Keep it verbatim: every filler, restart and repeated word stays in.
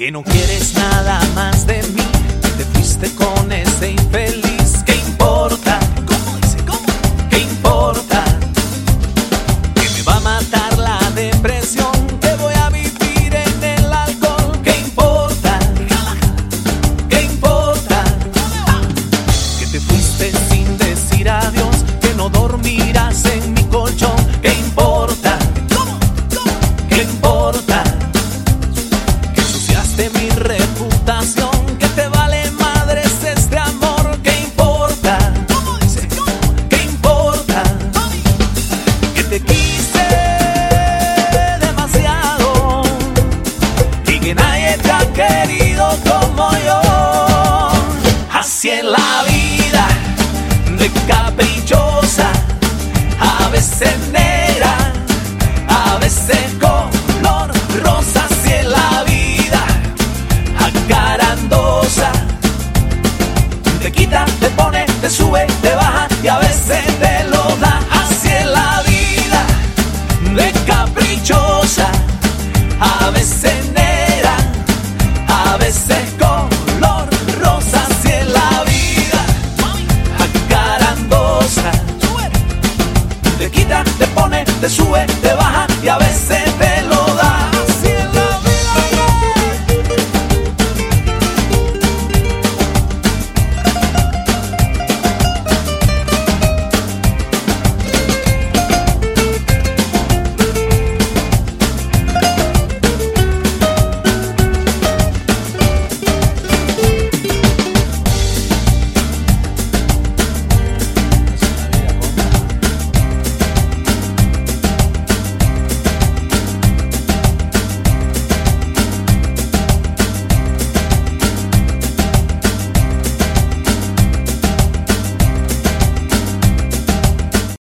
que no quieres nada más de mí, te fuiste con ese infeliz. ¿Qué importa? ¿Cómo dice? ¿Cómo? ¿Qué importa? Que me va a matar la depresión, que voy a vivir en el alcohol. ¿Qué importa? ¿Qué importa? Que te fuiste sin decir adiós, que no dormirás en mi colchón. ¿Qué importa? ¿Cómo? ¿Cómo? ¿Qué importa? Que ensuciaste mi reputación, que te vale madres este amor. ¿Qué importa? ¿Cómo dice? ¿Cómo? ¿Qué importa? Que te quise demasiado y que nadie te ha querido como yo. Así es la vida, de caprichosa, a veces negra, a veces color rosa. Así es la vida, acarandosa, te quita, te pone, te sube, te baja y a veces te lo da. Así es la vida, de caprichosa, a veces negra, a veces color rosa. Así es la vida, acarandosa, te quita, te pone, te sube, te baja y a veces